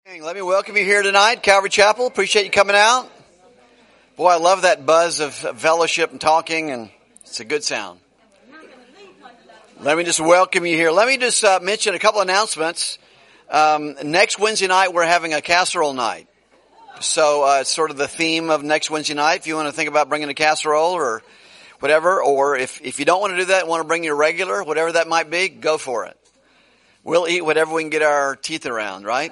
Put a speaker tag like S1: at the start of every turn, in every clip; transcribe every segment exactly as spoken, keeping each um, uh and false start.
S1: Let me welcome you here tonight, Calvary Chapel. Appreciate you coming out. Boy, I love that buzz of fellowship and talking, and it's a good sound. Let me just welcome you here. Let me just uh, mention a couple announcements. Um, next Wednesday night, we're having a casserole night. So uh, it's sort of the theme of next Wednesday night. If you want to think about bringing a casserole or whatever, or if, if you don't want to do that, want to bring your regular, whatever that might be, go for it. We'll eat whatever we can get our teeth around, right?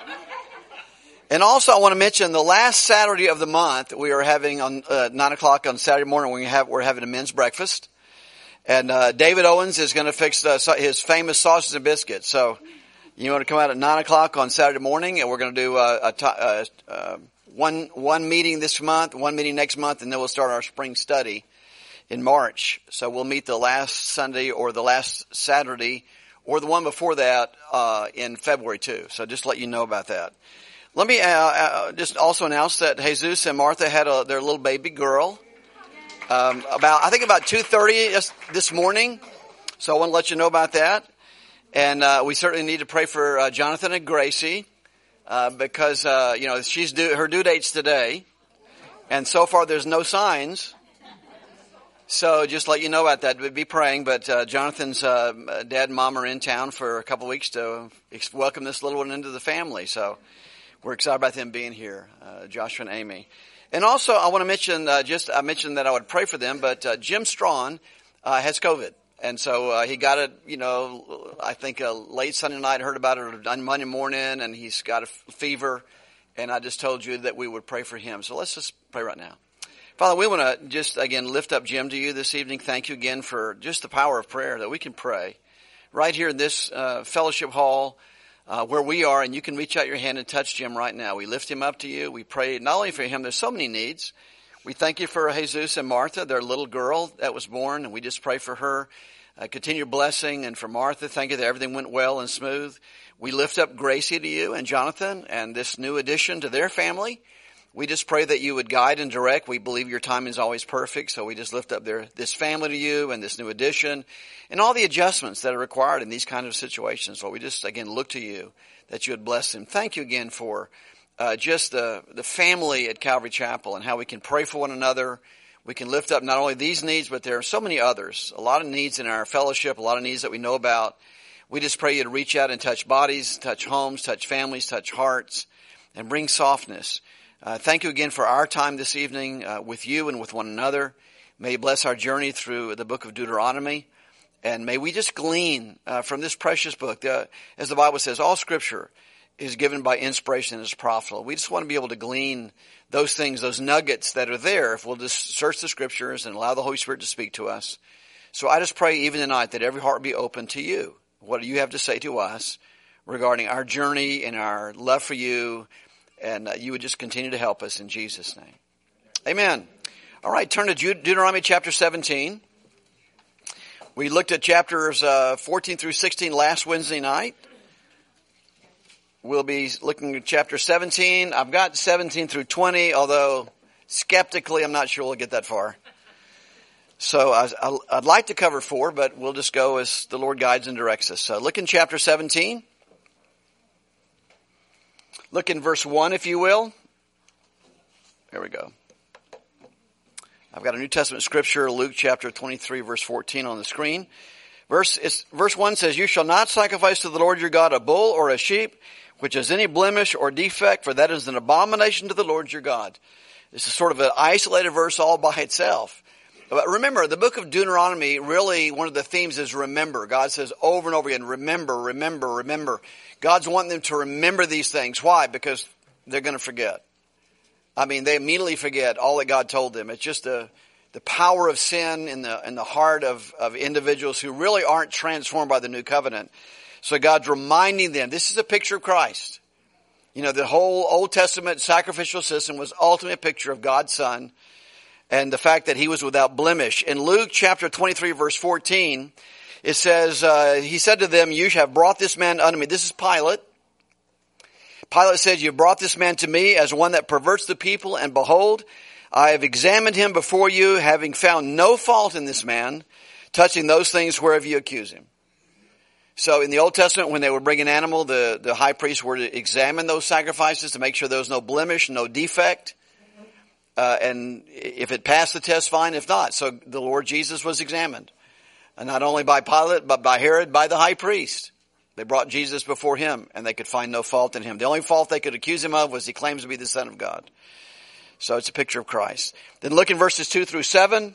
S1: And also, I want to mention the last Saturday of the month, we are having on uh, nine o'clock on Saturday morning, we have, we're having a men's breakfast. And uh, David Owens is going to fix the, his famous sausage and biscuits. So you want to come out at nine o'clock on Saturday morning, and we're going to do uh, a, a, a, one, one meeting this month, one meeting next month, and then we'll start our spring study in March. So we'll meet the last Sunday or the last Saturday or the one before that uh, in February too. So just let you know about that. Let me uh, uh, just also announce that Jesus and Martha had a, their little baby girl um, about I think about two thirty this morning. So I want to let you know about that. And uh, we certainly need to pray for uh, Jonathan and Gracie uh, because uh, you know she's due, her due date's today, and so far there's no signs. So just let you know about that. We'd be praying, but uh, Jonathan's uh, dad and mom are in town for a couple of weeks to welcome this little one into the family. So we're excited about them being here, uh, Joshua and Amy. And also, I want to mention, uh, just I mentioned that I would pray for them, but uh, Jim Strawn uh, has COVID. And so uh, he got it, you know, I think uh, late Sunday night, heard about it on Monday morning, and he's got a fever. And I just told you that we would pray for him. So let's just pray right now. Father, we want to just, again, lift up Jim to you this evening. Thank you again for just the power of prayer that we can pray right here in this uh, fellowship hall uh, where we are, and you can reach out your hand and touch Jim right now. We lift him up to you. We pray not only for him, there's so many needs. We thank you for Jesus and Martha, their little girl that was born, and we just pray for her. Uh, continue blessing, and for Martha, thank you that everything went well and smooth. We lift up Gracie to you and Jonathan and this new addition to their family. We just pray that you would guide and direct. We believe your timing is always perfect, so we just lift up their, this family to you and this new addition and all the adjustments that are required in these kinds of situations. So we just, again, look to you that you would bless them. Thank you again for uh, just the, the family at Calvary Chapel and how we can pray for one another. We can lift up not only these needs, but there are so many others, a lot of needs in our fellowship, a lot of needs that we know about. We just pray you to reach out and touch bodies, touch homes, touch families, touch hearts, and bring softness. Uh, thank you again for our time this evening uh, with you and with one another. May you bless our journey through the book of Deuteronomy. And may we just glean uh, from this precious book. Uh, as the Bible says, all Scripture is given by inspiration and is profitable. We just want to be able to glean those things, those nuggets that are there, if we'll just search the Scriptures and allow the Holy Spirit to speak to us. So I just pray even tonight that every heart be open to you. What do you have to say to us regarding our journey and our love for you? And uh, you would just continue to help us in Jesus' name. Amen. All right, turn to Deut- Deuteronomy chapter seventeen. We looked at chapters uh, fourteen through sixteen last Wednesday night. We'll be looking at chapter seventeen. I've got seventeen through twenty, although skeptically I'm not sure we'll get that far. So I, I, I'd like to cover four, but we'll just go as the Lord guides and directs us. So look in chapter seventeen. Look in verse one, if you will. There we go. I've got a New Testament scripture, Luke chapter twenty-three, verse fourteen on the screen. Verse, it's, verse one says, "You shall not sacrifice to the Lord your God a bull or a sheep, which has any blemish or defect, for that is an abomination to the Lord your God." This is sort of an isolated verse all by itself. But remember, the book of Deuteronomy, really one of the themes is remember. God says over and over again, remember, remember, remember. God's wanting them to remember these things. Why? Because they're going to forget. I mean, they immediately forget all that God told them. It's just the, the power of sin in the, in the heart of, of individuals who really aren't transformed by the new covenant. So God's reminding them, this is a picture of Christ. You know, the whole Old Testament sacrificial system was ultimately a picture of God's Son and the fact that he was without blemish. In Luke chapter twenty-three, verse fourteen, it says, uh, he said to them, "You have brought this man unto me." This is Pilate. Pilate said, "You brought this man to me as one that perverts the people, and behold, I have examined him before you, having found no fault in this man, touching those things whereof you accuse him." So in the Old Testament, when they would bring an animal, the, the high priest were to examine those sacrifices to make sure there was no blemish, no defect. Uh, and if it passed the test, fine. If not, so the Lord Jesus was examined. And not only by Pilate, but by Herod, by the high priest. They brought Jesus before him, and they could find no fault in him. The only fault they could accuse him of was he claims to be the Son of God. So it's a picture of Christ. Then look in verses two through seven.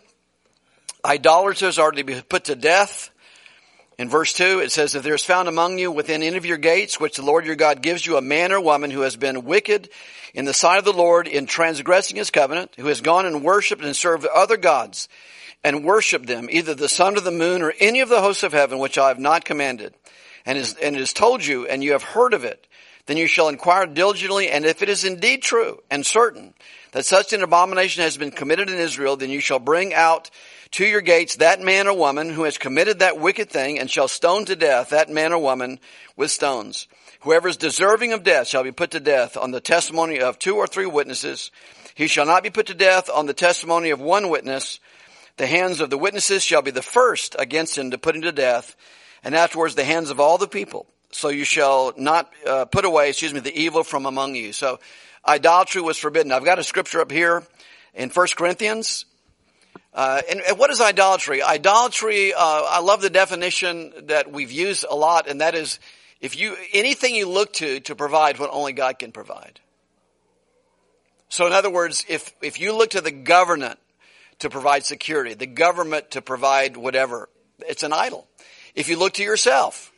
S1: Idolaters are to be put to death. In verse two, it says, if there is found among you within any of your gates, which the Lord your God gives you, a man or woman who has been wicked in the sight of the Lord in transgressing his covenant, who has gone and worshipped and served other gods, and worshipped them, either the sun or the moon, or any of the hosts of heaven, which I have not commanded, and, is, and it is told you, and you have heard of it, then you shall inquire diligently, and if it is indeed true and certain that such an abomination has been committed in Israel, then you shall bring out to your gates that man or woman who has committed that wicked thing, and shall stone to death that man or woman with stones. Whoever is deserving of death shall be put to death on the testimony of two or three witnesses. He shall not be put to death on the testimony of one witness. The hands of the witnesses shall be the first against him to put him to death, and afterwards the hands of all the people. So you shall not uh, put away, excuse me, the evil from among you. So idolatry was forbidden. I've got a scripture up here in First Corinthians. Uh, and, and what is idolatry? Idolatry, uh, I love the definition that we've used a lot, and that is if you anything you look to to provide what only God can provide. So in other words, if if you look to the government to provide security, the government to provide whatever, it's an idol. If you look to yourself,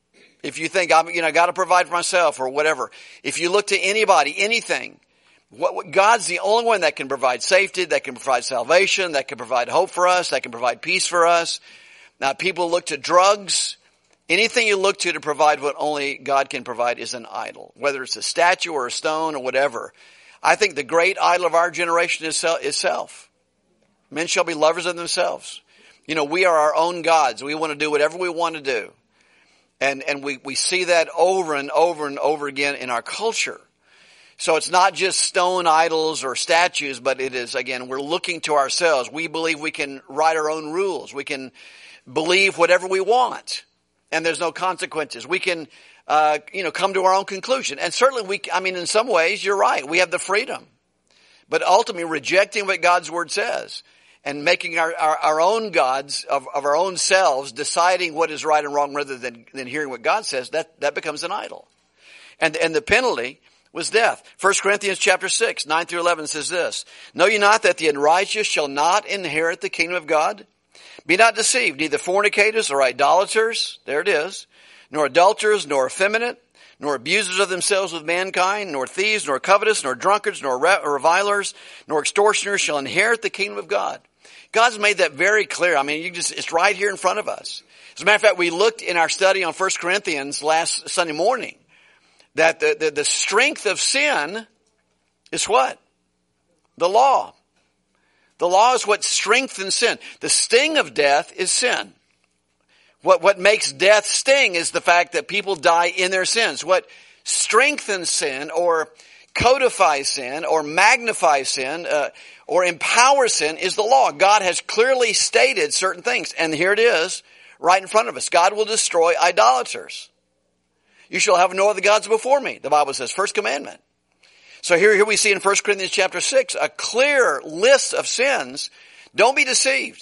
S1: if you think I'm, you know, got to provide for myself or whatever, if you look to anybody, anything, what, what God's the only one that can provide safety, that can provide salvation, that can provide hope for us, that can provide peace for us. Now, people look to drugs. Anything you look to to provide what only God can provide is an idol, whether it's a statue or a stone or whatever. I think the great idol of our generation is self. Men shall be lovers of themselves. You know, we are our own gods. We want to do whatever we want to do. And, and we, we see that over and over and over again in our culture. So it's not just stone idols or statues, but it is, again, we're looking to ourselves. We believe we can write our own rules. We can believe whatever we want, and there's no consequences. We can, uh, you know, come to our own conclusion. And certainly we, I mean, in some ways, you're right. We have the freedom. But ultimately, rejecting what God's Word says and making our, our, our own gods of, of our own selves, deciding what is right and wrong rather than, than hearing what God says, that, that becomes an idol. And, and the penalty was death. First Corinthians chapter six, nine through eleven says this, know ye not that the unrighteous shall not inherit the kingdom of God? Be not deceived, neither fornicators or idolaters, there it is, nor adulterers, nor effeminate, nor abusers of themselves with mankind, nor thieves, nor covetous, nor drunkards, nor revilers, nor extortioners shall inherit the kingdom of God. God's made that very clear. I mean, you just, it's right here in front of us. As a matter of fact, we looked in our study on First Corinthians last Sunday morning that the, the, the strength of sin is what? The law. The law is what strengthens sin. The sting of death is sin. What, what makes death sting is the fact that people die in their sins. What strengthens sin or codifies sin or magnifies sin uh, or empowers sin is the law. God has clearly stated certain things. And here it is right in front of us. God will destroy idolaters. You shall have no other gods before me, the Bible says, first commandment. So here, here we see in First Corinthians chapter six, a clear list of sins. Don't be deceived,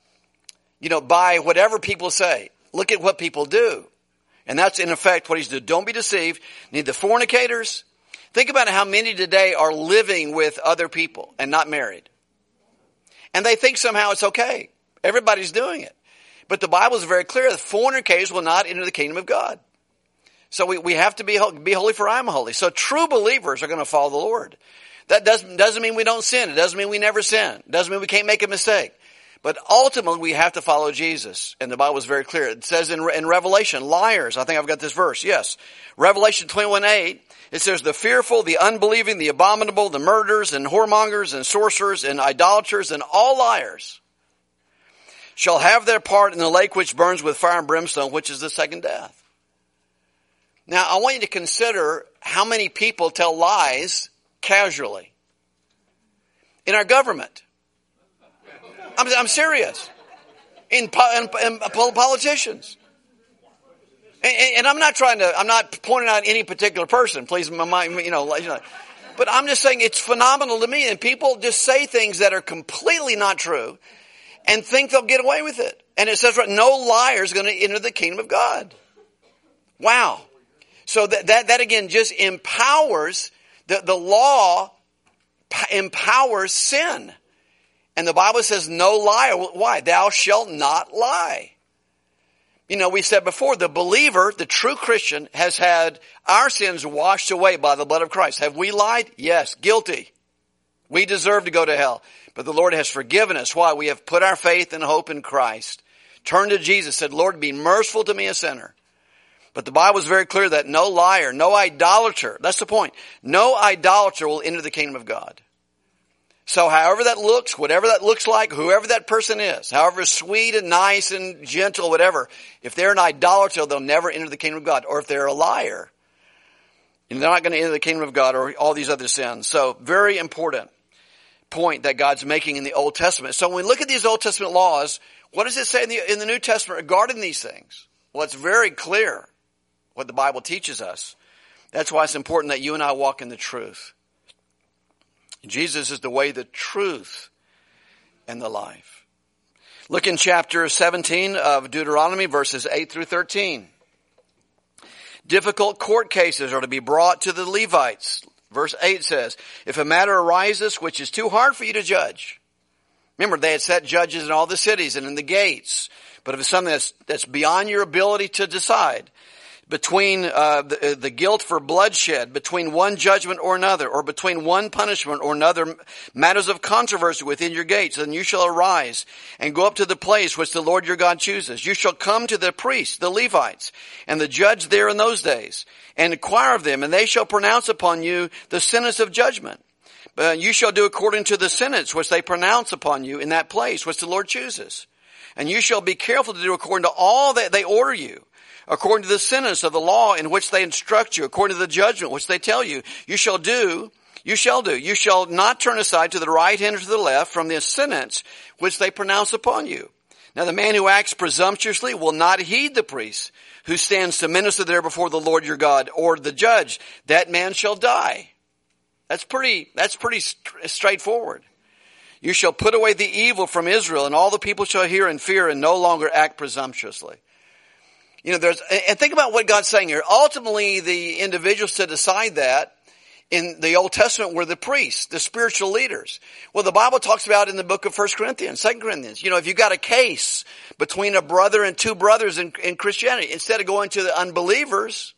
S1: you know, by whatever people say. Look at what people do. And that's in effect what he's doing. Don't be deceived. Neither fornicators. Think about how many today are living with other people and not married. And they think somehow it's okay. Everybody's doing it. But the Bible is very clear that fornicators will not enter the kingdom of God. So we, we have to be, be holy for I am holy. So true believers are going to follow the Lord. That doesn't, doesn't mean we don't sin. It doesn't mean we never sin. It doesn't mean we can't make a mistake. But ultimately we have to follow Jesus. And the Bible is very clear. It says in, in Revelation, liars. I think I've got this verse. Yes. Revelation twenty-one eight. It says the fearful, the unbelieving, the abominable, the murderers and whoremongers and sorcerers and idolaters and all liars shall have their part in the lake which burns with fire and brimstone, which is the second death. Now, I want you to consider how many people tell lies casually in our government. I'm, I'm serious. In, in, in politicians. And, and I'm not trying to, I'm not pointing out any particular person. Please, my mind, you know, you know. But I'm just saying it's phenomenal to me. And people just say things that are completely not true and think they'll get away with it. And it says, right, no liar is going to enter the kingdom of God. Wow. So that, that, that again just empowers, the, the law empowers sin. And the Bible says no liar. Why? Thou shalt not lie. You know, we said before, the believer, the true Christian, has had our sins washed away by the blood of Christ. Have we lied? Yes. Guilty. We deserve to go to hell. But the Lord has forgiven us. Why? We have put our faith and hope in Christ. Turned to Jesus, said, Lord, be merciful to me, a sinner. But the Bible is very clear that no liar, no idolater, that's the point. No idolater will enter the kingdom of God. So however that looks, whatever that looks like, whoever that person is, however sweet and nice and gentle, whatever, if they're an idolater, they'll never enter the kingdom of God. Or if they're a liar, they're not going to enter the kingdom of God, or all these other sins. So very important point that God's making in the Old Testament. So when we look at these Old Testament laws, what does it say in the, in the New Testament regarding these things? Well, it's very clear what the Bible teaches us. That's why it's important that you and I walk in the truth. Jesus is the way, the truth, and the life. Look in chapter seventeen of Deuteronomy, verses eight through thirteen. Difficult court cases are to be brought to the Levites. Verse eight says, if a matter arises which is too hard for you to judge. Remember, they had set judges in all the cities and in the gates. But if it's something that's, that's beyond your ability to decide, between uh, the, the guilt for bloodshed, between one judgment or another, or between one punishment or another, matters of controversy within your gates, then you shall arise and go up to the place which the Lord your God chooses. You shall come to the priests, the Levites, and the judge there in those days, and inquire of them, and they shall pronounce upon you the sentence of judgment. Uh, you shall do according to the sentence which they pronounce upon you in that place which the Lord chooses. And you shall be careful to do according to all that they order you, according to the sentence of the law in which they instruct you, according to the judgment which they tell you. You shall do, you shall do. You shall not turn aside to the right hand or to the left from the sentence which they pronounce upon you. Now the man who acts presumptuously will not heed the priest who stands to minister there before the Lord your God, or the judge. That man shall die. That's pretty, that's pretty straightforward. You shall put away the evil from Israel, and all the people shall hear and fear and no longer act presumptuously. You know, there's, and think about what God's saying here. Ultimately, the individuals to decide that in the Old Testament were the priests, the spiritual leaders. Well, the Bible talks about in the book of First Corinthians, Second Corinthians, you know, if you've got a case between a brother and two brothers in, in Christianity, instead of going to the unbelievers,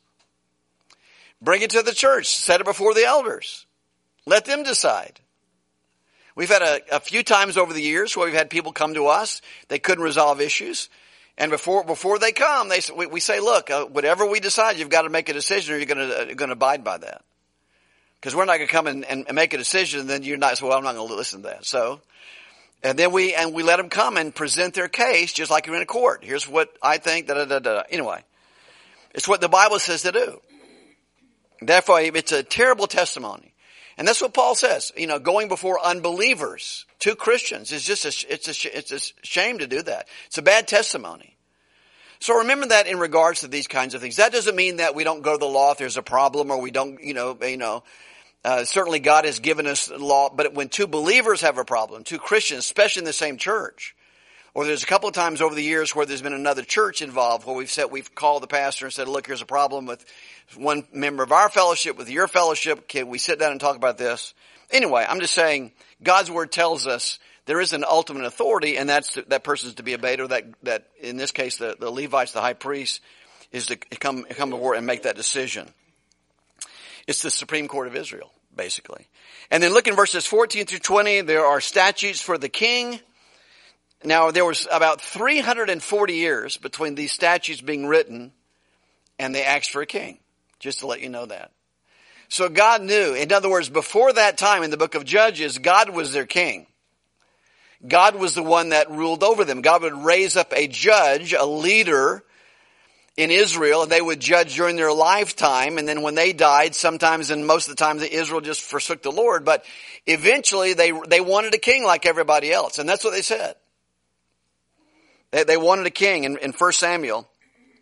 S1: bring it to the church, set it before the elders. Let them decide. We've had a, a few times over the years where we've had people come to us. They couldn't resolve issues. And before before they come, they we, we say, look, uh, whatever we decide, you've got to make a decision, or you're going to uh, going to abide by that. Because we're not going to come in and, and make a decision, and then you're not. So, well, I'm not going to listen to that. So, and then we and we let them come and present their case, just like you're in a court. Here's what I think. Da da da da. Anyway, it's what the Bible says to do. Therefore, it's a terrible testimony, and that's what Paul says. You know, going before unbelievers to Christians is just a, it's a it's a shame to do that. It's a bad testimony. So remember that in regards to these kinds of things. That doesn't mean that we don't go to the law if there's a problem, or we don't, you know, you know. Uh, certainly God has given us law, but when two believers have a problem, two Christians, especially in the same church, or there's a couple of times over the years where there's been another church involved, where we've said we've called the pastor and said, look, here's a problem with one member of our fellowship, with your fellowship. Can we sit down and talk about this? Anyway, I'm just saying God's word tells us there is an ultimate authority, and that's to, that person is to be obeyed, or that, that in this case, the, the Levites, the high priest, is to come, come before and make that decision. It's the Supreme Court of Israel, basically. And then look in verses fourteen through twenty, there are statutes for the king. Now, there was about three hundred forty years between these statutes being written and the acts for a king, just to let you know that. So God knew. In other words, before that time in the book of Judges, God was their king. God was the one that ruled over them. God would raise up a judge, a leader in Israel, and they would judge during their lifetime. And then when they died, sometimes and most of the time, the Israel just forsook the Lord. But eventually, they they wanted a king like everybody else, and that's what they said. They, they wanted a king. In, in First Samuel,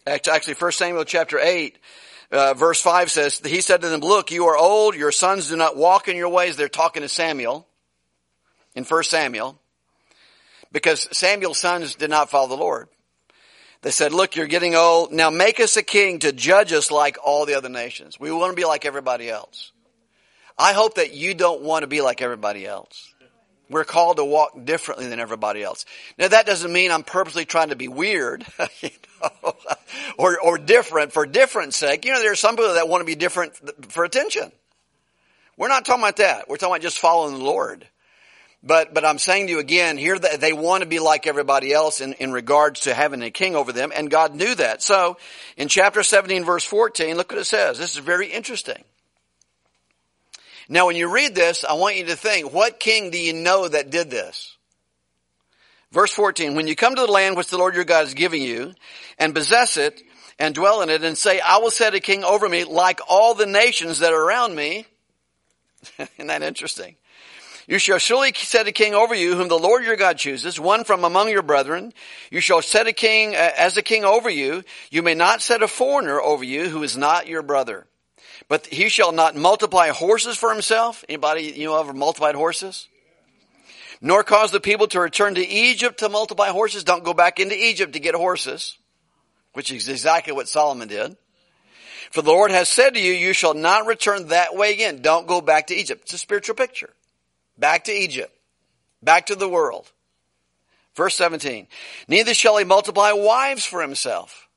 S1: Actually, First Samuel chapter eight, uh, verse five says, he said to them, look, you are old, your sons do not walk in your ways. They're talking to Samuel in First Samuel, because Samuel's sons did not follow the Lord. They said, look, you're getting old. Now make us a king to judge us like all the other nations. We want to be like everybody else. I hope that you don't want to be like everybody else. We're called to walk differently than everybody else. Now that doesn't mean I'm purposely trying to be weird, you know, or, or different for difference sake. You know, there are some people that want to be different for attention. We're not talking about that. We're talking about just following the Lord. But, but I'm saying to you again, here that they want to be like everybody else in, in regards to having a king over them, and God knew that. So, in chapter seventeen, verse fourteen, look what it says. This is very interesting. Now, when you read this, I want you to think, what king do you know that did this? Verse fourteen, when you come to the land which the Lord your God is giving you, and possess it, and dwell in it, and say, I will set a king over me like all the nations that are around me. Isn't that interesting? You shall surely set a king over you, whom the Lord your God chooses, one from among your brethren. You shall set a king uh, as a king over you. You may not set a foreigner over you, who is not your brother. But he shall not multiply horses for himself. Anybody, you know, ever multiplied horses? Nor cause the people to return to Egypt to multiply horses. Don't go back into Egypt to get horses, which is exactly what Solomon did. For the Lord has said to you, you shall not return that way again. Don't go back to Egypt. It's a spiritual picture. Back to Egypt. Back to the world. Verse seventeen. Neither shall he multiply wives for himself.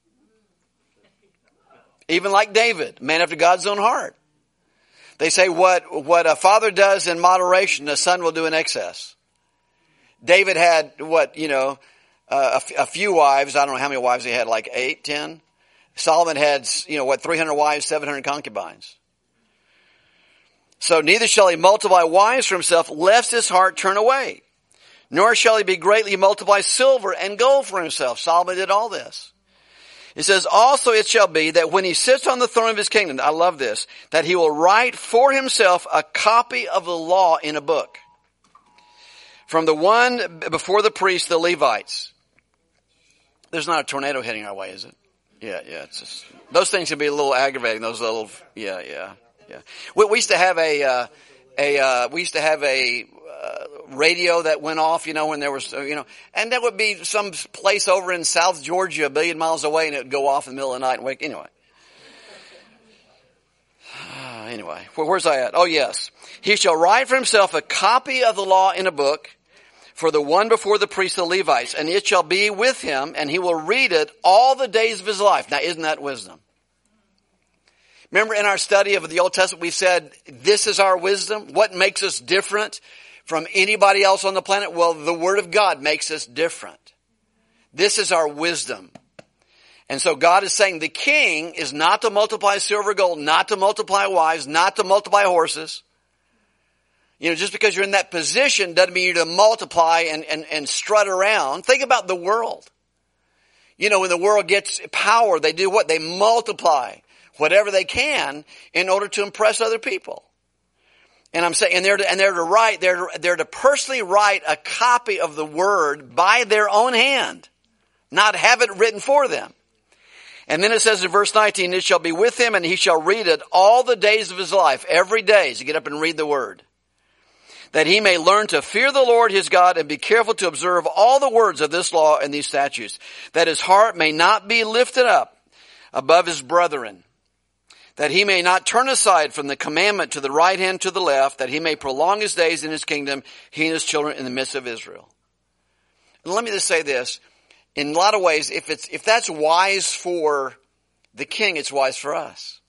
S1: Even like David, man after God's own heart. They say what, what a father does in moderation, a son will do in excess. David had what, you know, uh, a, f- a few wives. I don't know how many wives he had, like eight, ten. Solomon had, you know, what, three hundred wives, seven hundred concubines. So neither shall he multiply wives for himself, lest his heart turn away. Nor shall he be greatly multiply silver and gold for himself. Solomon did all this. It says, also it shall be that when he sits on the throne of his kingdom, I love this, that he will write for himself a copy of the law in a book. From the one before the priests, the Levites. There's not a tornado heading our way, is it? Yeah, yeah. It's just, those things can be a little aggravating. Those little, yeah, yeah. Yeah, we, we used to have a uh, a uh, we used to have a uh, radio that went off, you know, when there was, uh, you know, and that would be some place over in South Georgia, a billion miles away, and it would go off in the middle of the night and wake. Anyway, uh, anyway, where, where's I at? Oh yes, he shall write for himself a copy of the law in a book, for the one before the priests, the Levites, and it shall be with him, and he will read it all the days of his life. Now, isn't that wisdom? Remember in our study of the Old Testament, we said, this is our wisdom. What makes us different from anybody else on the planet? Well, the Word of God makes us different. This is our wisdom. And so God is saying the king is not to multiply silver, gold, not to multiply wives, not to multiply horses. You know, just because you're in that position doesn't mean you're to multiply and, and, and strut around. Think about the world. You know, when the world gets power, they do what? They multiply whatever they can in order to impress other people. And I'm saying, and they're to, and they're to write, they're, they're to personally write a copy of the word by their own hand, not have it written for them. And then it says in verse nineteen, it shall be with him and he shall read it all the days of his life, every day, to get up and read the word, that he may learn to fear the Lord his God and be careful to observe all the words of this law and these statutes, that his heart may not be lifted up above his brethren, that he may not turn aside from the commandment to the right hand, to the left, that he may prolong his days in his kingdom, he and his children in the midst of Israel. And let me just say this. In a lot of ways, if it's, if that's wise for the king, it's wise for us.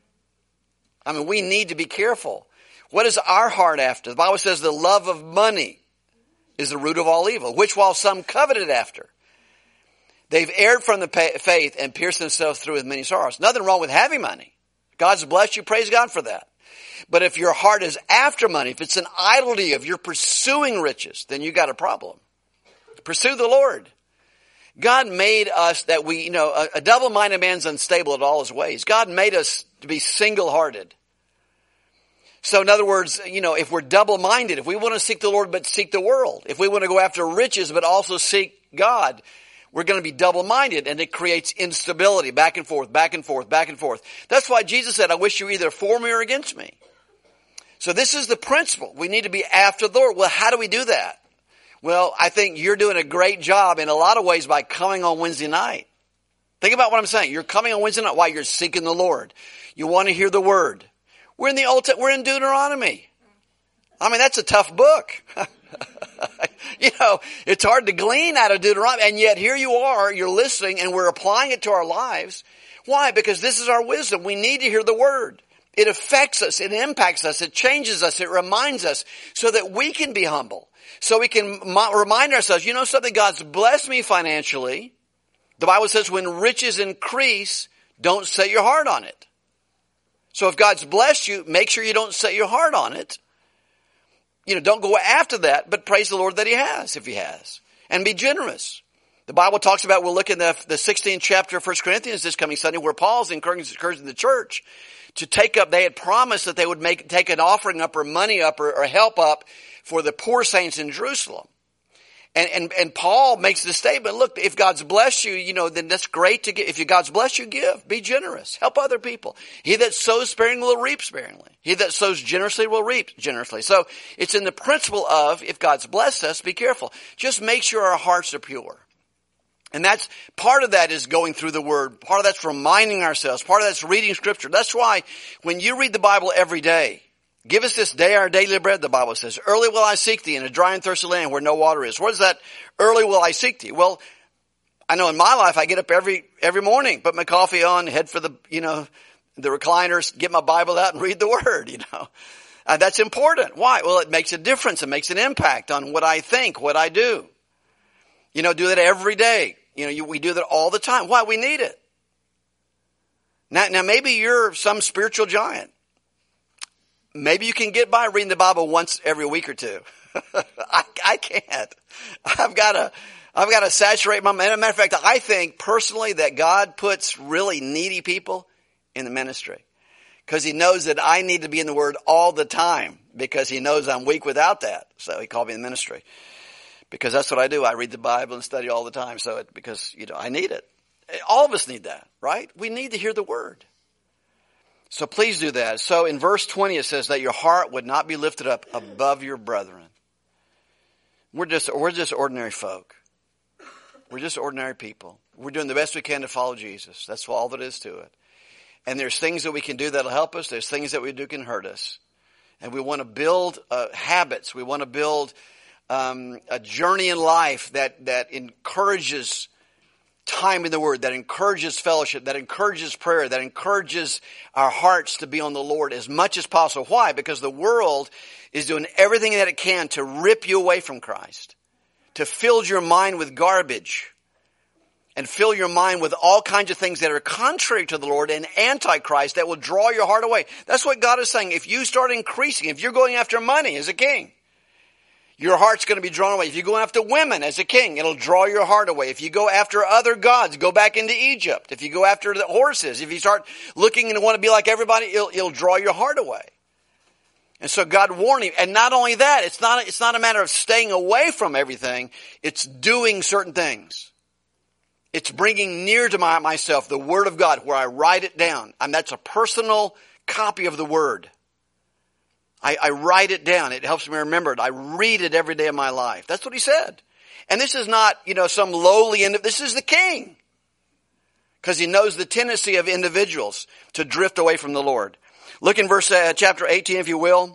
S1: I mean, we need to be careful. What is our heart after? The Bible says the love of money is the root of all evil, which while some coveted after, they've erred from the faith and pierced themselves through with many sorrows. Nothing wrong with having money. God's blessed you. Praise God for that. But if your heart is after money, if it's an idol to you, if you're pursuing riches, then you got a problem. Pursue the Lord. God made us that we, you know, a, a double-minded man's unstable in all his ways. God made us to be single-hearted. So in other words, you know, if we're double-minded, if we want to seek the Lord but seek the world, if we want to go after riches but also seek God, we're going to be double-minded, and it creates instability, back and forth, back and forth, back and forth. That's why Jesus said, I wish you were either for me or against me. So this is the principle. We need to be after the Lord. Well, how do we do that? Well, I think you're doing a great job in a lot of ways by coming on Wednesday night. Think about what I'm saying. You're coming on Wednesday night while you're seeking the Lord. You want to hear the Word. We're in the Old Testament. We're in Deuteronomy. I mean, that's a tough book. You know, it's hard to glean out of Deuteronomy, and yet here you are, you're listening, and we're applying it to our lives. Why? Because this is our wisdom. We need to hear the Word. It affects us, it impacts us, it changes us, it reminds us so that we can be humble. So we can remind ourselves, you know something, God's blessed me financially. The Bible says when riches increase, don't set your heart on it. So if God's blessed you, make sure you don't set your heart on it. You know, don't go after that, but praise the Lord that He has, if He has. And be generous. The Bible talks about, we'll look in the, the sixteenth chapter of First Corinthians this coming Sunday, where Paul's encouraging, encouraging the church to take up, they had promised that they would make, take an offering up or money up or, or help up for the poor saints in Jerusalem. And, and, and Paul makes the statement, look, if God's blessed you, you know, then that's great to give. If you God's blessed you, give. Be generous. Help other people. He that sows sparingly will reap sparingly. He that sows generously will reap generously. So it's in the principle of, if God's blessed us, be careful. Just make sure our hearts are pure. And that's, part of that is going through the Word. Part of that's reminding ourselves. Part of that's reading Scripture. That's why when you read the Bible every day, give us this day our daily bread, the Bible says. Early will I seek thee in a dry and thirsty land where no water is. What is that? Early will I seek thee. Well, I know in my life I get up every, every morning, put my coffee on, head for the, you know, the recliners, get my Bible out and read the Word, you know. Uh, that's important. Why? Well, it makes a difference. It makes an impact on what I think, what I do. You know, do that every day. You know, you, we do that all the time. Why? We need it. Now, now maybe you're some spiritual giant. Maybe you can get by reading the Bible once every week or two. I, I can't. I've got to, I've got to saturate my, matter of fact, I think personally that God puts really needy people in the ministry because He knows that I need to be in the Word all the time because He knows I'm weak without that. So He called me in the ministry because that's what I do. I read the Bible and study all the time. So it, because, you know, I need it. All of us need that, right? We need to hear the Word. So please do that. So in verse twenty it says that your heart would not be lifted up above your brethren. We're just, we're just ordinary folk. We're just ordinary people. We're doing the best we can to follow Jesus. That's all that is to it. And there's things that we can do that'll help us. There's things that we do can hurt us. And we want to build uh, habits. We want to build um, a journey in life that, that encourages time in the Word, that encourages fellowship, that encourages prayer, that encourages our hearts to be on the Lord as much as possible. Why? Because the world is doing everything that it can to rip you away from Christ, to fill your mind with garbage, and fill your mind with all kinds of things that are contrary to the Lord and antichrist that will draw your heart away. That's what God is saying. If you start increasing, if you're going after money as a king, your heart's going to be drawn away. If you go after women as a king, it'll draw your heart away. If you go after other gods, go back into Egypt. If you go after the horses, if you start looking and want to be like everybody, it'll, it'll draw your heart away. And so God warned him. And not only that, it's not, it's not a matter of staying away from everything. It's doing certain things. It's bringing near to my, myself the Word of God where I write it down. And that's a personal copy of the Word. I, I write it down. It helps me remember it. I read it every day of my life. That's what he said. And this is not, you know, some lowly, ind- this is the king. Because he knows the tendency of individuals to drift away from the Lord. Look in verse, uh, chapter eighteen, if you will.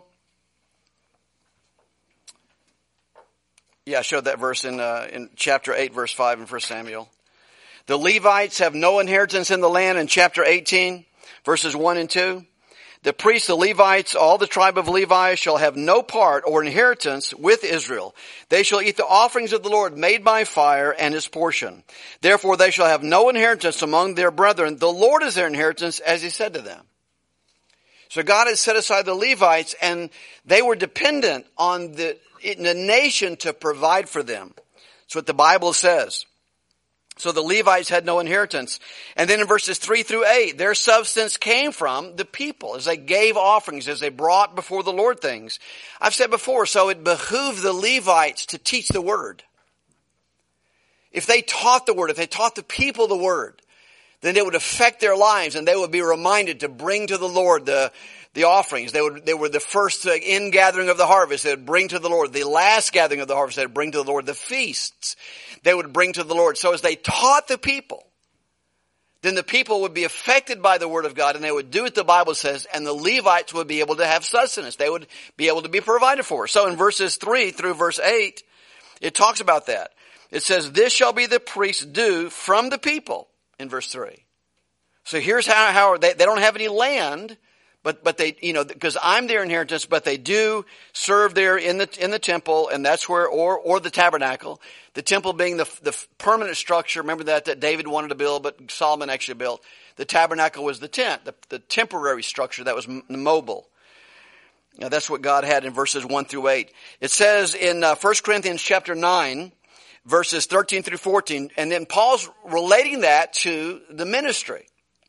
S1: Yeah, I showed that verse in, uh, in chapter eight, verse five in First Samuel. The Levites have no inheritance in the land in chapter eighteen, verses one and two. The priests, the Levites, all the tribe of Levi shall have no part or inheritance with Israel. They shall eat the offerings of the Lord made by fire and his portion. Therefore they shall have no inheritance among their brethren. The Lord is their inheritance, as he said to them. So God has set aside the Levites, and they were dependent on the, the nation to provide for them. That's what the Bible says. So the Levites had no inheritance. And then in verses three through eight, their substance came from the people as they gave offerings, as they brought before the Lord things. I've said before, so it behooved the Levites to teach the Word. if they taught the word, if they taught the people the word, then it would affect their lives, and they would be reminded to bring to the Lord the, the offerings. They would, they were the first in gathering of the harvest. They would bring to the Lord. The last gathering of the harvest, they would bring to the Lord. The feasts, they would bring to the Lord. So as they taught the people, then the people would be affected by the word of God, and they would do what the Bible says, and the Levites would be able to have sustenance. They would be able to be provided for. So in verses three through verse eight, it talks about that. It says, this shall be the priest's due from the people, in verse three. So here's how, how they, they don't have any land, but, but they, you know, because I'm their inheritance, but they do serve there in the, in the temple, and that's where, or, or the tabernacle. The temple being the, the permanent structure, remember that, that David wanted to build, but Solomon actually built. The tabernacle was the tent, the, the temporary structure that was m- mobile. Now that's what God had in verses one through eight. It says in uh, First Corinthians chapter nine, verses thirteen through fourteen, and then Paul's relating that to the ministry.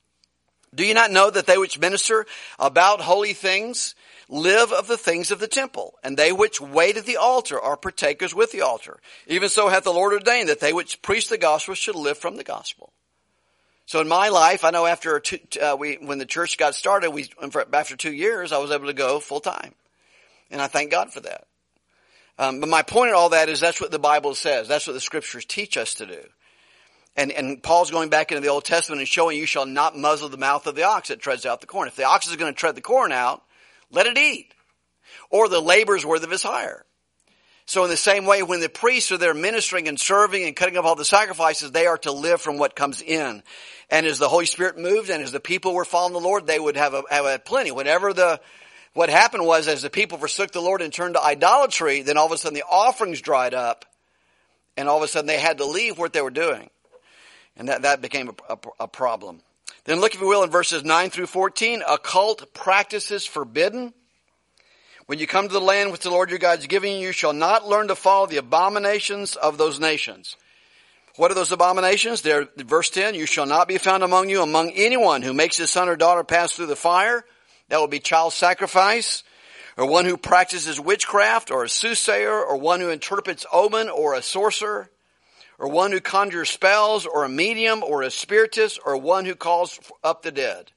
S1: Do you not know that they which minister about holy things live of the things of the temple, and they which wait at the altar are partakers with the altar? Even so hath the Lord ordained that they which preach the gospel should live from the gospel. So in my life, I know after two, uh, we, when the church got started, we after two years, I was able to go full time, and I thank God for that. Um, but my point in all that is that's what the Bible says. That's what the scriptures teach us to do. And, and Paul's going back into the Old Testament and showing you shall not muzzle the mouth of the ox that treads out the corn. If the ox is going to tread the corn out, let it eat. Or the labor's worth of his hire. So in the same way, when the priests are there ministering and serving and cutting up all the sacrifices, they are to live from what comes in. And as the Holy Spirit moved and as the people were following the Lord, they would have a, have a plenty. Whatever the, what happened was as the people forsook the Lord and turned to idolatry, then all of a sudden the offerings dried up. And all of a sudden they had to leave what they were doing. And that, that became a, a, a problem. Then look, if you will, in verses nine through fourteen, occult practices forbidden. When you come to the land which the Lord your God is giving you, you shall not learn to follow the abominations of those nations. What are those abominations? There, verse ten, you shall not be found among you among anyone who makes his son or daughter pass through the fire. That will be child sacrifice. Or one who practices witchcraft, or a soothsayer, or one who interprets omen, or a sorcerer. Or one who conjures spells, or a medium, or a spiritist, or one who calls up the dead.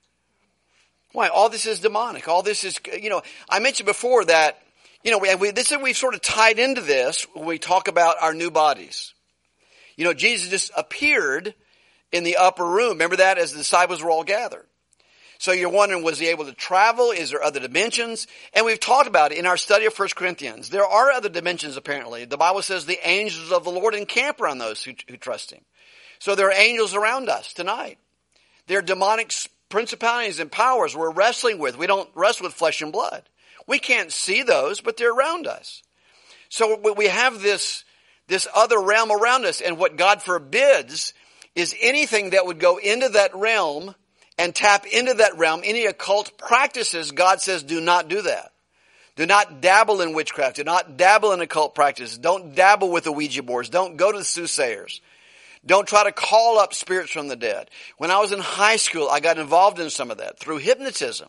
S1: Why? All this is demonic. All this is, you know, I mentioned before that, you know, we, we, this is, we've sort of tied into this when we talk about our new bodies. You know, Jesus just appeared in the upper room. Remember that as the disciples were all gathered. So you're wondering, was he able to travel? Is there other dimensions? And we've talked about it in our study of First Corinthians. There are other dimensions apparently. The Bible says the angels of the Lord encamp around those who, who trust him. So there are angels around us tonight. There are demonic principalities and powers we're wrestling with. We don't wrestle with flesh and blood. We can't see those, but they're around us. So we have this, this other realm around us. And what God forbids is anything that would go into that realm and tap into that realm, any occult practices. God says do not do that. Do not dabble in witchcraft. Do not dabble in occult practices. Don't dabble with the Ouija boards. Don't go to the soothsayers. Don't try to call up spirits from the dead. When I was in high school, I got involved in some of that through hypnotism.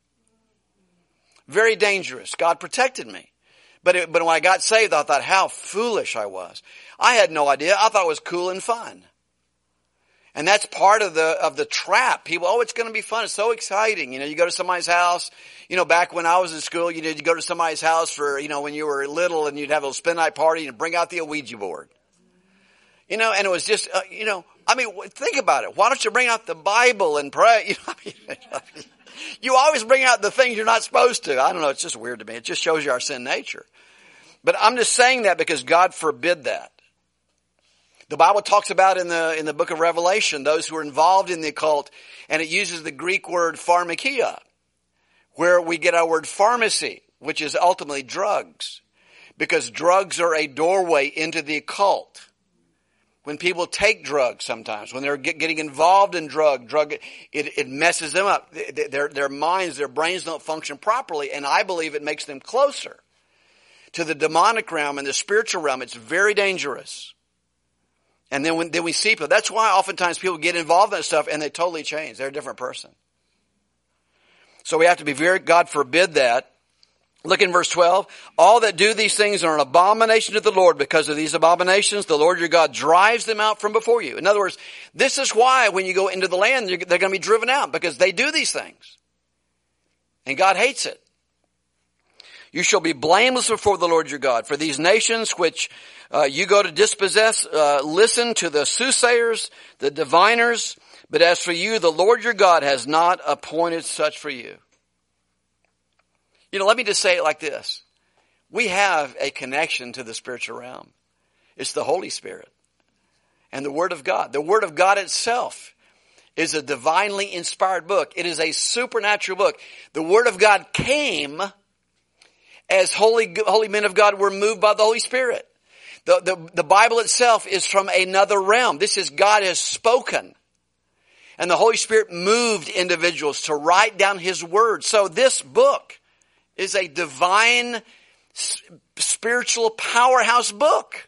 S1: Very dangerous. God protected me. But it, but when I got saved, I thought how foolish I was. I had no idea. I thought it was cool and fun. And that's part of the, of the trap. People, oh, it's going to be fun. It's so exciting. You know, you go to somebody's house. You know, back when I was in school, you did, you go to somebody's house for, you know, when you were little and you'd have a spin night party and bring out the Ouija board. You know, and it was just, uh, you know, I mean, think about it. Why don't you bring out the Bible and pray? You know, I mean, you always bring out the things you're not supposed to. I don't know. It's just weird to me. It just shows you our sin nature. But I'm just saying that because God forbid that. The Bible talks about in the, in the book of Revelation, those who are involved in the occult, and it uses the Greek word pharmakia, where we get our word pharmacy, which is ultimately drugs, because drugs are a doorway into the occult. When people take drugs sometimes, when they're get, getting involved in drug, drug, it, it messes them up. Their, their minds, their brains don't function properly, and I believe it makes them closer to the demonic realm and the spiritual realm. It's very dangerous. And then when then we see people. That's why oftentimes people get involved in that stuff and they totally change. They're a different person. So we have to be very, God forbid that. Look in verse twelve. All that do these things are an abomination to the Lord. Because of these abominations, the Lord your God drives them out from before you. In other words, this is why when you go into the land, they're going to be driven out, because they do these things. And God hates it. You shall be blameless before the Lord your God. For these nations which uh, you go to dispossess, uh, listen to the soothsayers, the diviners. But as for you, the Lord your God has not appointed such for you. You know, let me just say it like this. We have a connection to the spiritual realm. It's the Holy Spirit and the Word of God. The Word of God itself is a divinely inspired book. It is a supernatural book. The Word of God came as holy, holy men of God were moved by the Holy Spirit. The, the, the Bible itself is from another realm. This is God has spoken. And the Holy Spirit moved individuals to write down His Word. So this book is a divine, spiritual powerhouse book.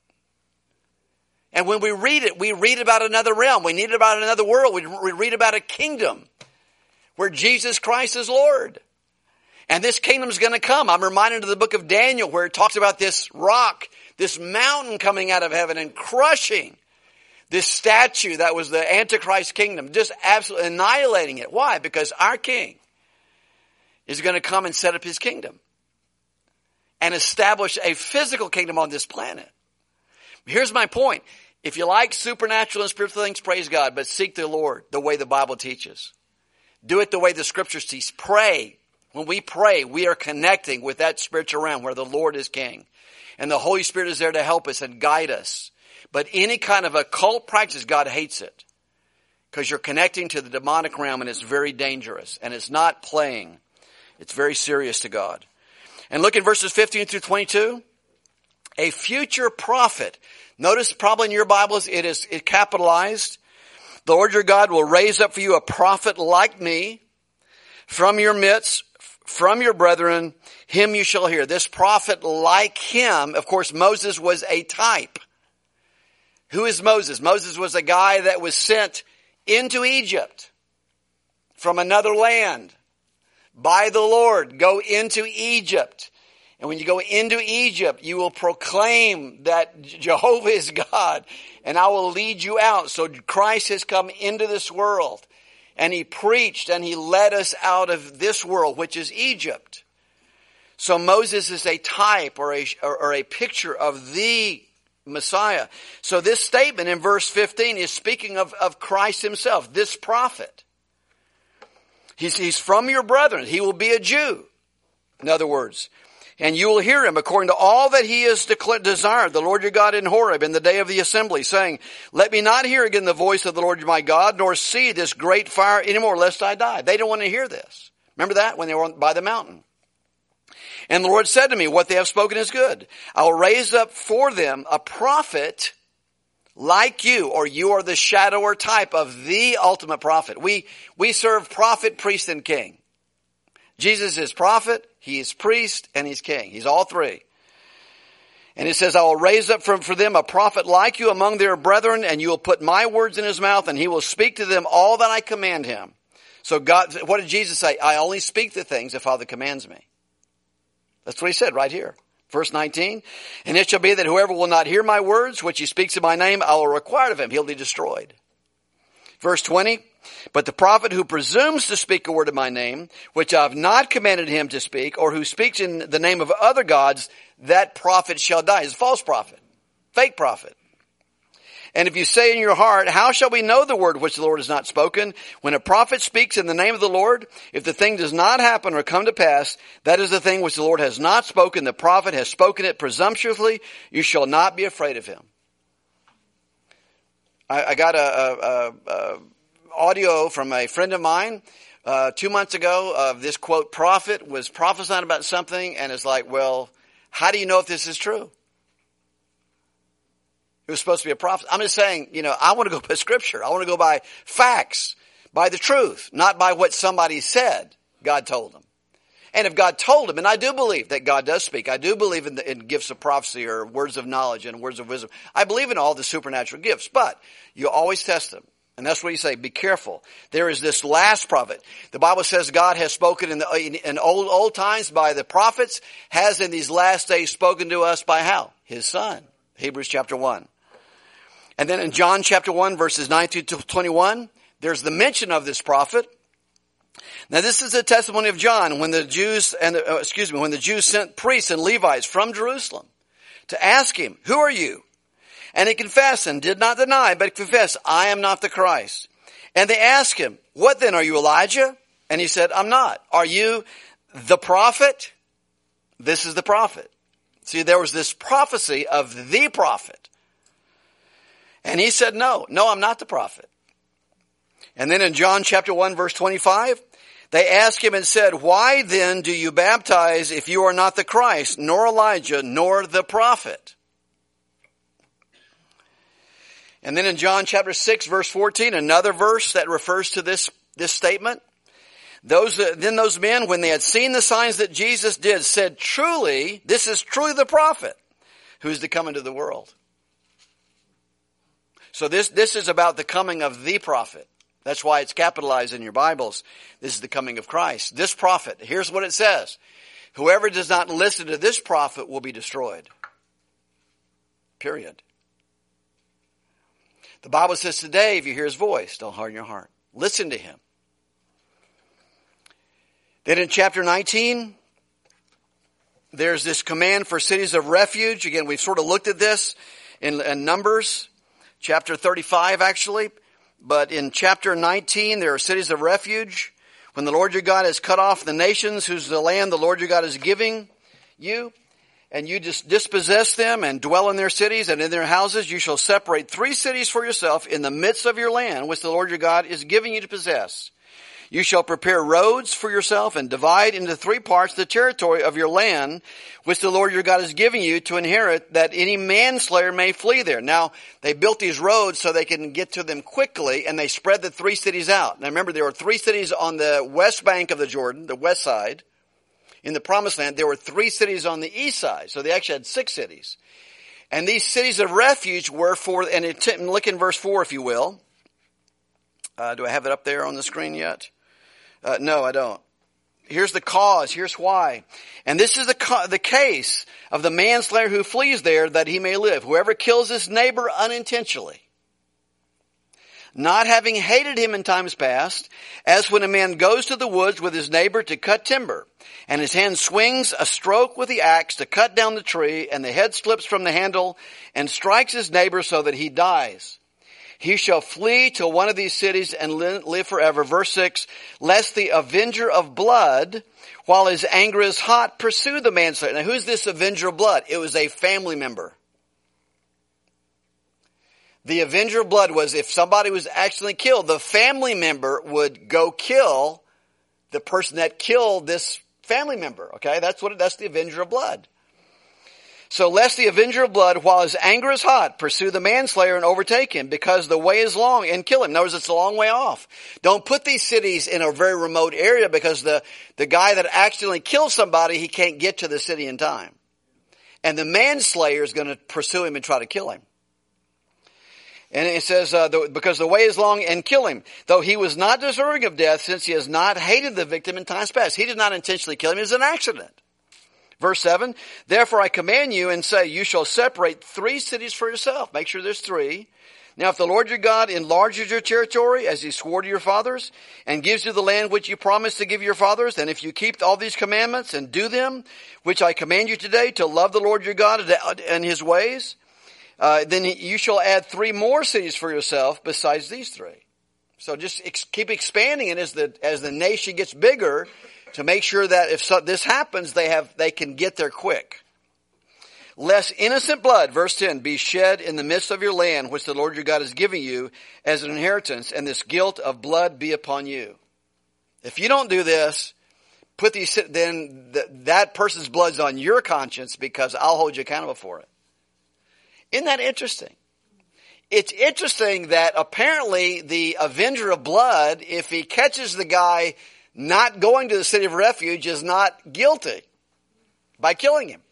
S1: And when we read it, we read about another realm. We read about another world. We read about a kingdom where Jesus Christ is Lord. And this kingdom is going to come. I'm reminded of the book of Daniel where it talks about this rock, this mountain coming out of heaven and crushing this statue that was the Antichrist kingdom, just absolutely annihilating it. Why? Because our king is going to come and set up his kingdom and establish a physical kingdom on this planet. Here's my point. If you like supernatural and spiritual things, praise God, but seek the Lord the way the Bible teaches. Do it the way the Scriptures teach. Pray. When we pray, we are connecting with that spiritual realm where the Lord is king. And the Holy Spirit is there to help us and guide us. But any kind of occult practice, God hates it. Because you're connecting to the demonic realm and it's very dangerous. And it's not playing. It's very serious to God. And look at verses fifteen through twenty-two. A future prophet. Notice probably in your Bibles it is it capitalized. The Lord your God will raise up for you a prophet like me from your midst, from your brethren. Him you shall hear. This prophet like him, of course, Moses was a type. Who is Moses? Moses was a guy that was sent into Egypt from another land by the Lord. Go into Egypt. And when you go into Egypt, you will proclaim that Jehovah is God and I will lead you out. So Christ has come into this world and he preached and he led us out of this world, which is Egypt. So Moses is a type or a, or, or a picture of the Messiah. So this statement in verse fifteen is speaking of, of Christ himself, this prophet. He's, he's from your brethren. He will be a Jew. In other words, and you will hear him according to all that he has declared, desired, the Lord your God in Horeb in the day of the assembly, saying, let me not hear again the voice of the Lord my God, nor see this great fire anymore, lest I die. They don't want to hear this. Remember that when they were by the mountain? And the Lord said to me, what they have spoken is good. I will raise up for them a prophet like you, or you are the shadow or type of the ultimate prophet. We, we serve prophet, priest, and king. Jesus is prophet, he is priest, and he's king. He's all three. And it says, I will raise up for, for them a prophet like you among their brethren, and you will put my words in his mouth, and he will speak to them all that I command him. So God, what did Jesus say? I only speak the things the Father commands me. That's what he said right here. Verse nineteen, and it shall be that whoever will not hear my words, which he speaks in my name, I will require of him. He'll be destroyed. Verse twenty, but the prophet who presumes to speak a word in my name, which I have not commanded him to speak, or who speaks in the name of other gods, that prophet shall die. He's a false prophet, fake prophet. And if you say in your heart, how shall we know the word which the Lord has not spoken? When a prophet speaks in the name of the Lord, if the thing does not happen or come to pass, that is the thing which the Lord has not spoken. The prophet has spoken it presumptuously. You shall not be afraid of him. I, I got a, a, a, a audio from a friend of mine uh, two months ago of this quote, prophet was prophesying about something, and it's like, well, how do you know if this is true? He was supposed to be a prophet. I'm just saying, you know, I want to go by scripture. I want to go by facts, by the truth, not by what somebody said God told them. And if God told him, and I do believe that God does speak. I do believe in, the, in gifts of prophecy or words of knowledge and words of wisdom. I believe in all the supernatural gifts, but you always test them. And that's what you say, be careful. There is this last prophet. The Bible says God has spoken in, the, in, in old, old times by the prophets, has in these last days spoken to us by how? His Son. Hebrews chapter one. And then in John chapter one, verses nineteen to twenty-one, there's the mention of this prophet. Now this is the testimony of John when the Jews, and the, uh, excuse me, when the Jews sent priests and Levites from Jerusalem to ask him, who are you? And he confessed and did not deny, but confessed, I am not the Christ. And they asked him, what then, are you Elijah? And he said, I'm not. Are you the prophet? This is the prophet. See, there was this prophecy of the prophet. And he said, no, no, I'm not the prophet. And then in John chapter one, verse twenty-five, they asked him and said, why then do you baptize if you are not the Christ, nor Elijah, nor the prophet? And then in John chapter six, verse fourteen, another verse that refers to this, this statement. Those, uh, then those men, when they had seen the signs that Jesus did, said, truly, this is truly the prophet who is to come into the world. So this, this is about the coming of the prophet. That's why it's capitalized in your Bibles. This is the coming of Christ. This prophet, here's what it says. Whoever does not listen to this prophet will be destroyed. Period. The Bible says today, if you hear his voice, don't harden your heart. Listen to him. Then in chapter nineteen, there's this command for cities of refuge. Again, we've sort of looked at this in, in Numbers, chapter thirty-five actually. But in chapter nineteen, there are cities of refuge. When the Lord your God has cut off the nations whose the land the Lord your God is giving you, and you just dispossess them and dwell in their cities and in their houses, you shall separate three cities for yourself in the midst of your land, which the Lord your God is giving you to possess. You shall prepare roads for yourself and divide into three parts the territory of your land, which the Lord your God is giving you to inherit, that any manslayer may flee there. Now, they built these roads so they can get to them quickly, and they spread the three cities out. Now remember, there were three cities on the west bank of the Jordan, the west side. In the Promised Land, there were three cities on the east side. So they actually had six cities. And these cities of refuge were for, and it, look in verse four, if you will. Uh, do I have it up there on the screen yet? Uh, no, I don't. Here's the cause. Here's why. And this is the the case of the manslayer who flees there that he may live. Whoever kills his neighbor unintentionally, not having hated him in times past, as when a man goes to the woods with his neighbor to cut timber, and his hand swings a stroke with the axe to cut down the tree, and the head slips from the handle and strikes his neighbor so that he dies. He shall flee to one of these cities and live forever. Verse six, lest the avenger of blood, while his anger is hot, pursue the manslayer. Now who's this avenger of blood? It was a family member. The avenger of blood was if somebody was actually killed, the family member would go kill the person that killed this family member. Okay, that's what, that's the avenger of blood. So lest the avenger of blood, while his anger is hot, pursue the manslayer and overtake him, because the way is long, and kill him. In other words, it's a long way off. Don't put these cities in a very remote area, because the, the guy that accidentally kills somebody, he can't get to the city in time. And the manslayer is going to pursue him and try to kill him. And it says, uh, the, because the way is long, and kill him. Though he was not deserving of death, since he has not hated the victim in times past. He did not intentionally kill him. It was an accident. Verse seven, therefore I command you and say, you shall separate three cities for yourself. Make sure there's three. Now if the Lord your God enlarges your territory, as he swore to your fathers, and gives you the land which you promised to give your fathers, and if you keep all these commandments and do them, which I command you today, to love the Lord your God and his ways, uh, then you shall add three more cities for yourself besides these three. So just ex- keep expanding it as the, as the nation gets bigger, to make sure that if so, this happens, they have, they can get there quick. Lest innocent blood, verse ten, be shed in the midst of your land, which the Lord your God is giving you as an inheritance, and this guilt of blood be upon you. If you don't do this, put these, then th- that person's blood's on your conscience, because I'll hold you accountable for it. Isn't that interesting? It's interesting that apparently the avenger of blood, if he catches the guy not going to the city of refuge, is not guilty by killing him.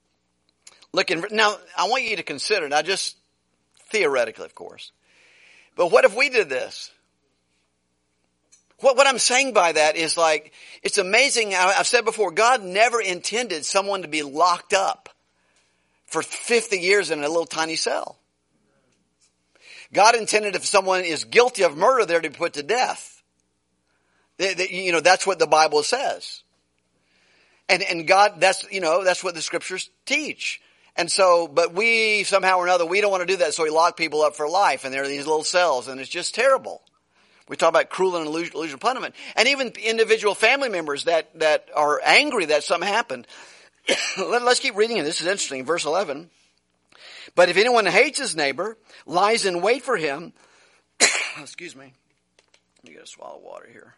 S1: Look, in, now I want you to consider, now just theoretically, of course, But what if we did this? What, what I'm saying by that is like, it's amazing. I've said before, God never intended someone to be locked up for fifty years in a little tiny cell. God intended if someone is guilty of murder, they're to be put to death. They, they, you know, that's what the Bible says. And, and God, that's, you know, that's what the scriptures teach. And so, but we somehow or another, we don't want to do that. So we lock people up for life and they're in these little cells and it's just terrible. We talk about cruel and illusion, illusion punishment. And even individual family members that, that are angry that something happened. Let, let's keep reading it. This is interesting. Verse eleven. But if anyone hates his neighbor, lies in wait for him. Excuse me. Let me get a swallow of water here.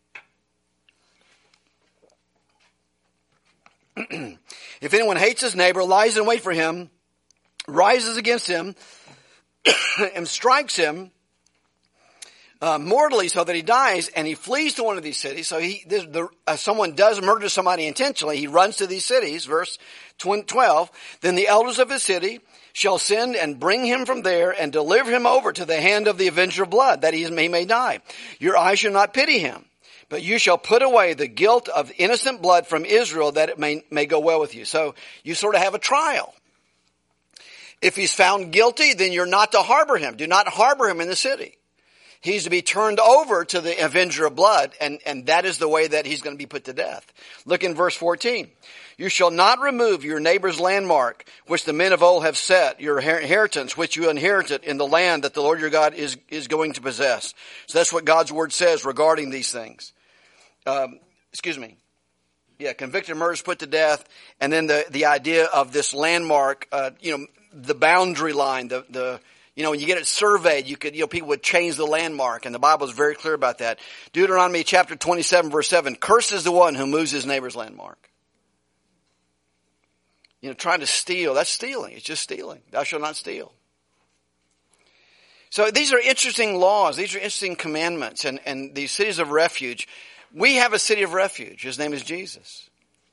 S1: If anyone hates his neighbor, lies in wait for him, rises against him, and strikes him uh, mortally so that he dies, and he flees to one of these cities. So he, this, the, uh, someone does murder somebody intentionally. He runs to these cities. Verse twelve. Then the elders of his city shall send and bring him from there and deliver him over to the hand of the avenger of blood, that he may die. Your eyes shall not pity him, but you shall put away the guilt of innocent blood from Israel, that it may, may go well with you. So you sort of have a trial. If he's found guilty, then you're not to harbor him. Do not harbor him in the city. He's to be turned over to the avenger of blood, and, and that is the way that he's going to be put to death. Look in verse fourteen. You shall not remove your neighbor's landmark, which the men of old have set, your inheritance, which you inherited in the land that the Lord your God is, is going to possess. So that's what God's word says regarding these things. Um, excuse me. Yeah, convicted murder is put to death. And then the, the idea of this landmark, uh, you know, the boundary line, the, the, you know, when you get it surveyed, you could, you know, people would change the landmark, and the Bible is very clear about that. Deuteronomy chapter twenty-seven, verse seven, cursed is the one who moves his neighbor's landmark. You know, trying to steal, that's stealing. It's just stealing. Thou shalt not steal. So these are interesting laws. These are interesting commandments, and, and these cities of refuge. We have a city of refuge. His name is Jesus.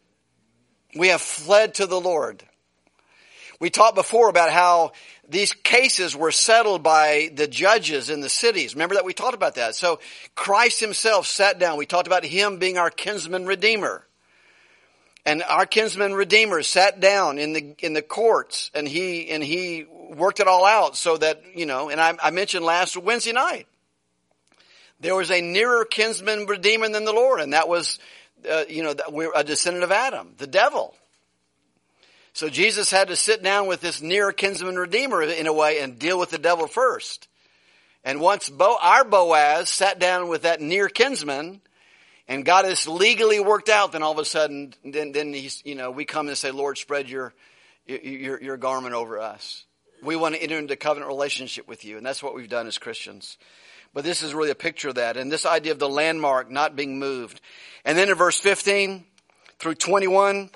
S1: We have fled to the Lord. We talked before about how these cases were settled by the judges in the cities. Remember that we talked about that. So Christ himself sat down. We talked about him being our kinsman redeemer. And our kinsman redeemer sat down in the in the courts, and he and he worked it all out so that, you know, and I, I mentioned last Wednesday night, there was a nearer kinsman redeemer than the Lord, and that was, uh, you know, we're a descendant of Adam, the devil. So Jesus had to sit down with this nearer kinsman redeemer in a way and deal with the devil first. And once Bo, our Boaz sat down with that near kinsman, and got us legally worked out, then all of a sudden, then, then he's, you know, we come and say, Lord, spread your, your, your garment over us. We want to enter into a covenant relationship with you. And that's what we've done as Christians. But this is really a picture of that. And this idea of the landmark not being moved. And then in verse fifteen through twenty-one,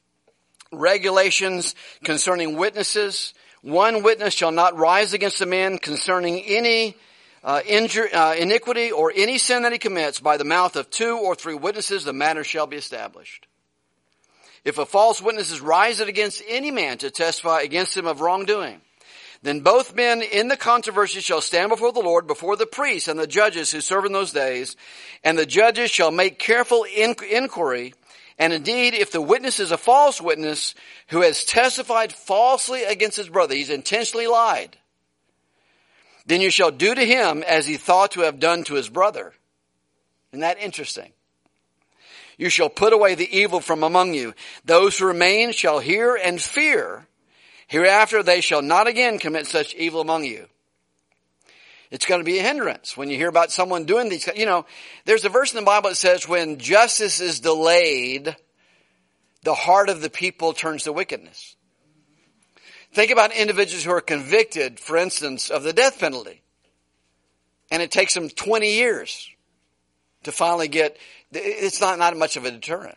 S1: regulations concerning witnesses. One witness shall not rise against a man concerning any Uh, injure, uh, iniquity or any sin that he commits. By the mouth of two or three witnesses, the matter shall be established. If a false witness is rising against any man to testify against him of wrongdoing, then both men in the controversy shall stand before the Lord, before the priests and the judges who serve in those days, and the judges shall make careful in- inquiry. And indeed, if the witness is a false witness who has testified falsely against his brother, he's intentionally lied, then you shall do to him as he thought to have done to his brother. Isn't that interesting? You shall put away the evil from among you. Those who remain shall hear and fear. Hereafter they shall not again commit such evil among you. It's going to be a hindrance when you hear about someone doing these. You know, there's a verse in the Bible that says when justice is delayed, the heart of the people turns to wickedness. Think about individuals who are convicted, for instance, of the death penalty. And it takes them twenty years to finally get, it's not, not much of a deterrent.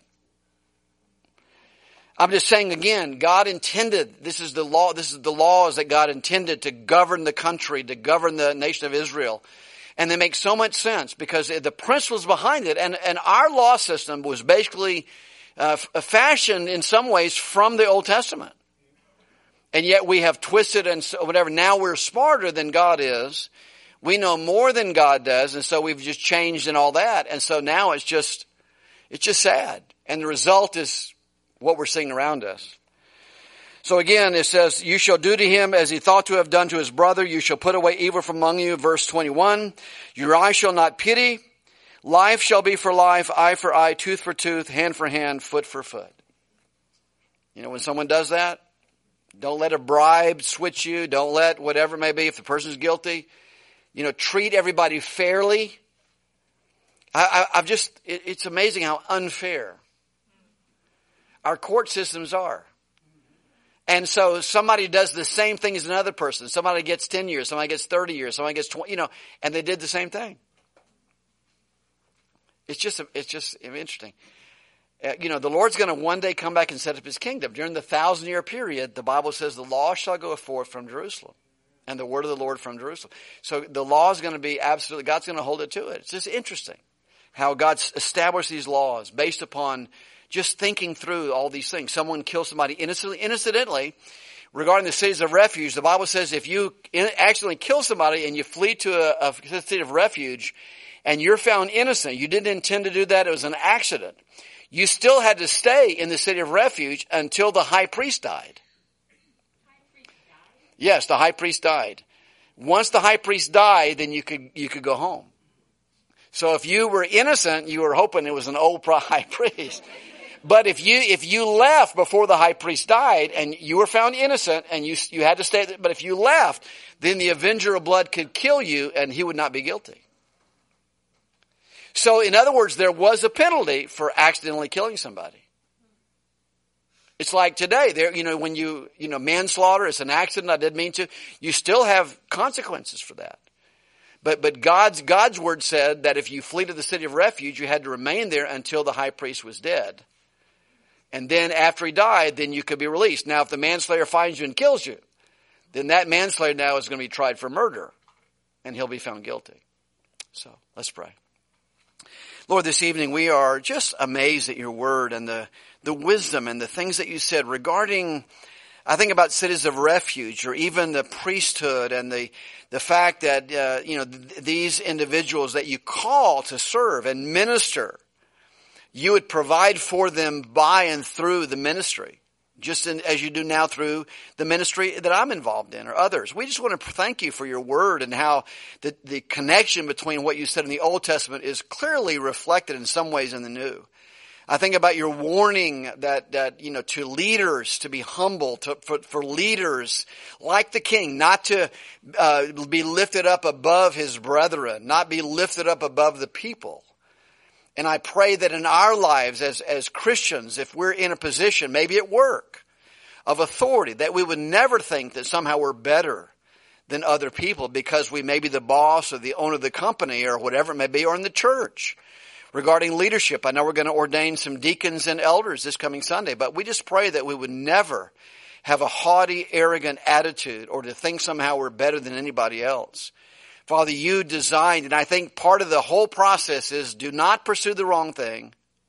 S1: I'm just saying again, God intended, this is the law, this is the laws that God intended to govern the country, to govern the nation of Israel. And they make so much sense because the principles behind it, and, and our law system was basically uh, fashioned in some ways from the Old Testament. And yet we have twisted and whatever. Now we're smarter than God is. We know more than God does, and so we've just changed and all that. And so now it's just, it's just sad. And the result is what we're seeing around us. So again, it says, you shall do to him as he thought to have done to his brother. You shall put away evil from among you. Verse twenty-one, your eye shall not pity. Life shall be for life, eye for eye, tooth for tooth, hand for hand, foot for foot. You know, when someone does that, don't let a bribe switch you. Don't let whatever it may be, if the person's guilty, you know, treat everybody fairly. I, I, I've just, it, it's amazing how unfair our court systems are. And so somebody does the same thing as another person. Somebody gets ten years, somebody gets thirty years, somebody gets twenty, you know, and they did the same thing. It's just, it's just interesting. Uh, you know, the Lord's going to one day come back and set up his kingdom. During the thousand year period, the Bible says the law shall go forth from Jerusalem and the word of the Lord from Jerusalem. So the law is going to be absolutely, God's going to hold it to it. It's just interesting how God's established these laws based upon just thinking through all these things. Someone kills somebody innocently. Incidentally, regarding the cities of refuge, the Bible says if you accidentally kill somebody and you flee to a, a city of refuge and you're found innocent, you didn't intend to do that, it was an accident, you still had to stay in the city of refuge until the high priest died. Yes, the high priest died. Once the high priest died, then you could you could go home. So if you were innocent, you were hoping it was an old high priest. But if you if you left before the high priest died and you were found innocent and you you had to stay there, but if you left, then the avenger of blood could kill you and he would not be guilty. So in other words, there was a penalty for accidentally killing somebody. It's like today, there, you know, when you, you know, manslaughter, it's an accident, I didn't mean to, you still have consequences for that. But, but God's, God's word said that if you flee to the city of refuge, you had to remain there until the high priest was dead. And then after he died, then you could be released. Now, if the manslayer finds you and kills you, then that manslayer now is going to be tried for murder and he'll be found guilty. So let's pray. Lord, this evening we are just amazed at your word and the, the wisdom and the things that you said regarding, I think about cities of refuge or even the priesthood and the, the fact that, uh, you know, th- these individuals that you call to serve and minister, you would provide for them by and through the ministry, just in, as you do now through the ministry that I'm involved in or others. We just want to thank you for your word and how the, the connection between what you said in the Old Testament is clearly reflected in some ways in the New. I think about your warning that, that, you know, to leaders to be humble, to, for, for leaders like the king, not to uh, be lifted up above his brethren, not be lifted up above the people. And I pray that in our lives as, as Christians, if we're in a position, maybe at work, of authority, that we would never think that somehow we're better than other people because we may be the boss or the owner of the company or whatever it may be, or in the church. Regarding leadership, I know we're going to ordain some deacons and elders this coming Sunday, but we just pray that we would never have a haughty, arrogant attitude or to think somehow we're better than anybody else. Father, you designed, and I think part of the whole process is do not pursue the wrong thing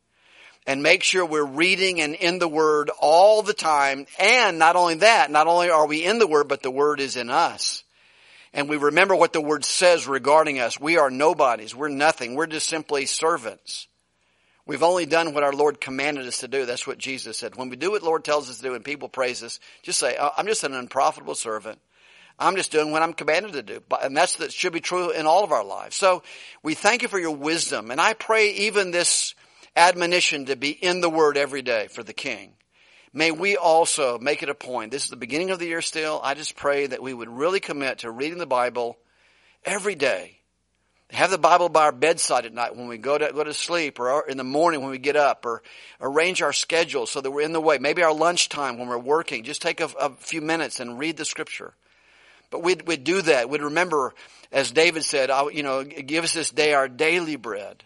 S1: and make sure we're reading and in the Word all the time. And not only that, not only are we in the Word, but the Word is in us. And we remember what the Word says regarding us. We are nobodies. We're nothing. We're just simply servants. We've only done what our Lord commanded us to do. That's what Jesus said. When we do what the Lord tells us to do and people praise us, just say, I'm just an unprofitable servant. I'm just doing what I'm commanded to do. And that's, that should be true in all of our lives. So we thank you for your wisdom. And I pray even this admonition to be in the Word every day for the King. May we also make it a point. This is the beginning of the year still. I just pray that we would really commit to reading the Bible every day. Have the Bible by our bedside at night when we go to go to sleep, or in the morning when we get up, or arrange our schedule so that we're in the way. Maybe our lunchtime when we're working. Just take a, a few minutes and read the Scripture. But we'd, we'd do that. We'd remember, as David said, you know, give us this day our daily bread.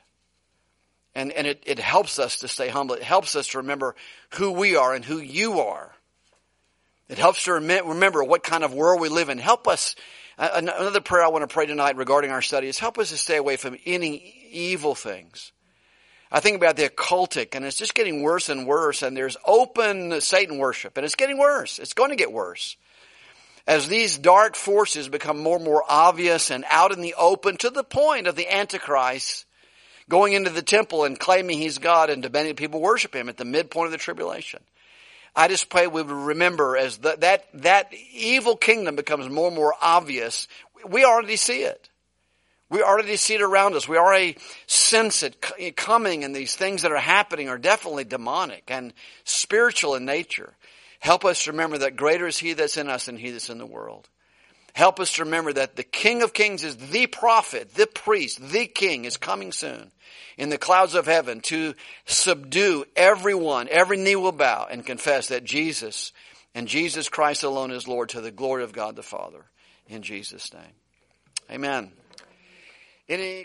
S1: And, and it, it helps us to stay humble. It helps us to remember who we are and who you are. It helps to remember what kind of world we live in. Help us. Another prayer I want to pray tonight regarding our study is help us to stay away from any evil things. I think about the occultic, and it's just getting worse and worse. And there's open Satan worship, and it's getting worse. It's going to get worse. as these dark forces become more and more obvious and out in the open, to the point of the Antichrist going into the temple and claiming he's God and demanding people worship him at the midpoint of the tribulation. I just pray we would remember as the, that that evil kingdom becomes more and more obvious. We already see it. We already see it around us. We already sense it coming, and these things that are happening are definitely demonic and spiritual in nature. Help us to remember that greater is he that's in us than he that's in the world. Help us to remember that the King of Kings is the prophet, the priest, the king is coming soon in the clouds of heaven to subdue everyone. Every knee will bow and confess that Jesus and Jesus Christ alone is Lord, to the glory of God the Father. In Jesus' name. Amen. Any